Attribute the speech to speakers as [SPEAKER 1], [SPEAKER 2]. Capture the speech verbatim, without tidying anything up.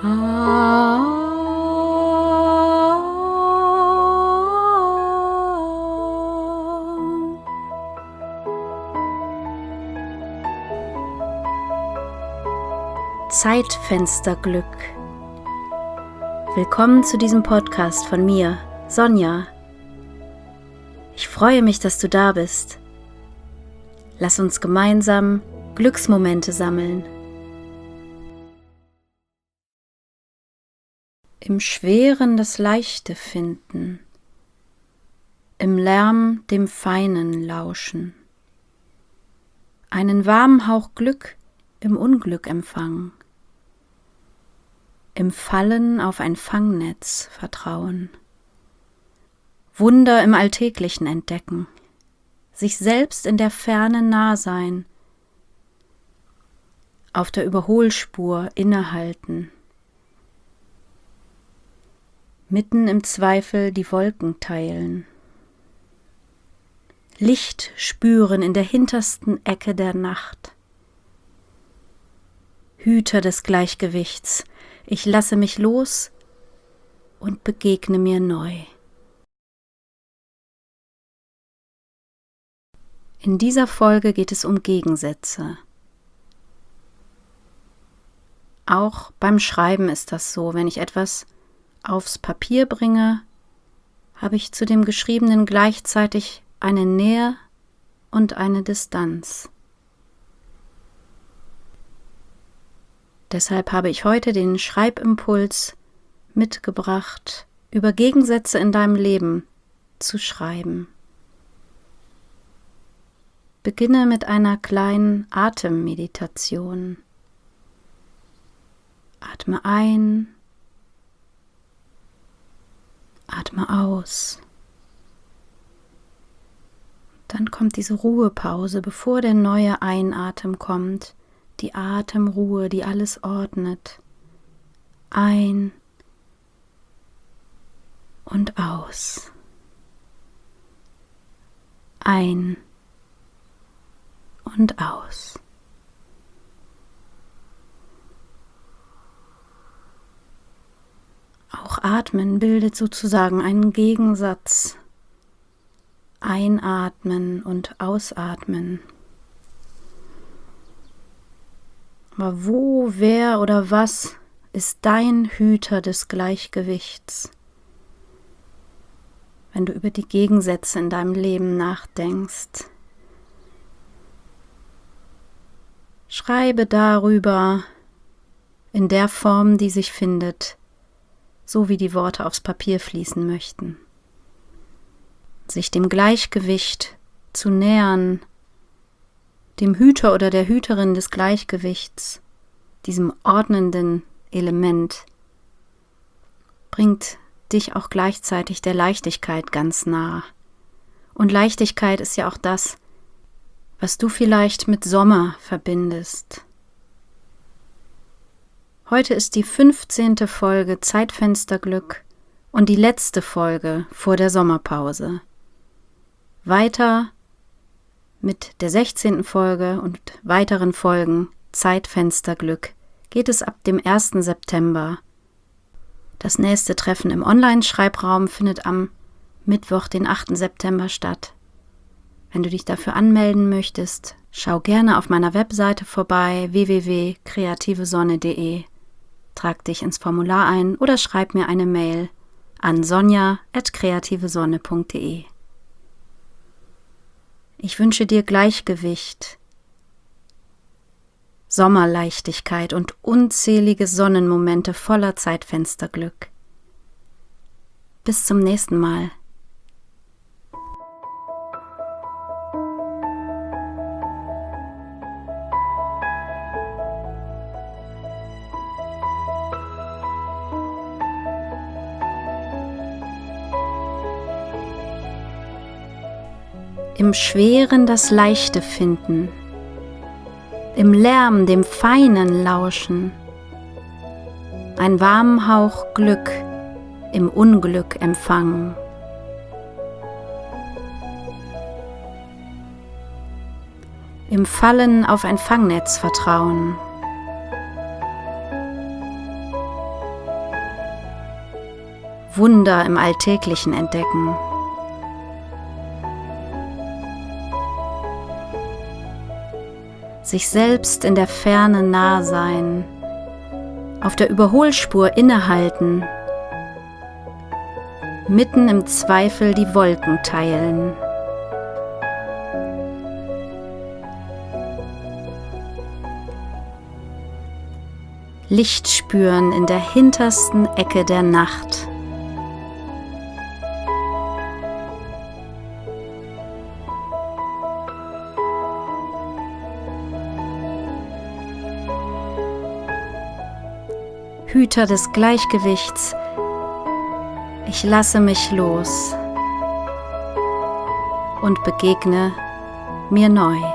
[SPEAKER 1] Zeitfensterglück. Willkommen zu diesem Podcast von mir, Sonja. Ich freue mich, dass du da bist. Lass uns gemeinsam Glücksmomente sammeln. Im Schweren das Leichte finden, im Lärm dem Feinen lauschen, einen warmen Hauch Glück im Unglück empfangen, im Fallen auf ein Fangnetz vertrauen, Wunder im Alltäglichen entdecken, sich selbst in der Ferne nah sein, auf der Überholspur innehalten, mitten im Zweifel die Wolken teilen, Licht spüren in der hintersten Ecke der Nacht. Hüter des Gleichgewichts, ich lasse mich los und begegne mir neu. In dieser Folge geht es um Gegensätze. Auch beim Schreiben ist das so, wenn ich etwas aufs Papier bringe, habe ich zu dem Geschriebenen gleichzeitig eine Nähe und eine Distanz. Deshalb habe ich heute den Schreibimpuls mitgebracht, über Gegensätze in deinem Leben zu schreiben. Beginne mit einer kleinen Atemmeditation. Atme ein, atme aus. Dann kommt diese Ruhepause, bevor der neue Einatmen kommt. Die Atemruhe, die alles ordnet. Ein und aus. Ein und aus. Auch Atmen bildet sozusagen einen Gegensatz. Einatmen und ausatmen. Aber wo, wer oder was ist dein Hüter des Gleichgewichts? Wenn du über die Gegensätze in deinem Leben nachdenkst, schreibe darüber in der Form, die sich findet, so wie die Worte aufs Papier fließen möchten. Sich dem Gleichgewicht zu nähern, dem Hüter oder der Hüterin des Gleichgewichts, diesem ordnenden Element, bringt dich auch gleichzeitig der Leichtigkeit ganz nah. Und Leichtigkeit ist ja auch das, was du vielleicht mit Sommer verbindest. Heute ist die fünfzehnte Folge Zeitfensterglück und die letzte Folge vor der Sommerpause. Weiter mit der sechzehnten Folge und weiteren Folgen Zeitfensterglück geht es ab dem ersten September. Das nächste Treffen im Online-Schreibraum findet am Mittwoch, den achten September statt. Wenn du dich dafür anmelden möchtest, schau gerne auf meiner Webseite vorbei w w w punkt kreative sonne punkt d e. Trag dich ins Formular ein oder schreib mir eine Mail an sonja at kreative sonne punkt d e. Ich wünsche dir Gleichgewicht, Sommerleichtigkeit und unzählige Sonnenmomente voller Zeitfensterglück. Bis zum nächsten Mal. Im Schweren das Leichte finden, im Lärm dem Feinen lauschen, ein warmen Hauch Glück im Unglück empfangen. Im Fallen auf ein Fangnetz vertrauen, Wunder im Alltäglichen entdecken. Sich selbst in der Ferne nah sein, auf der Überholspur innehalten, mitten im Zweifel die Wolken teilen. Licht spüren in der hintersten Ecke der Nacht. Hüter des Gleichgewichts, ich lasse mich los und begegne mir neu.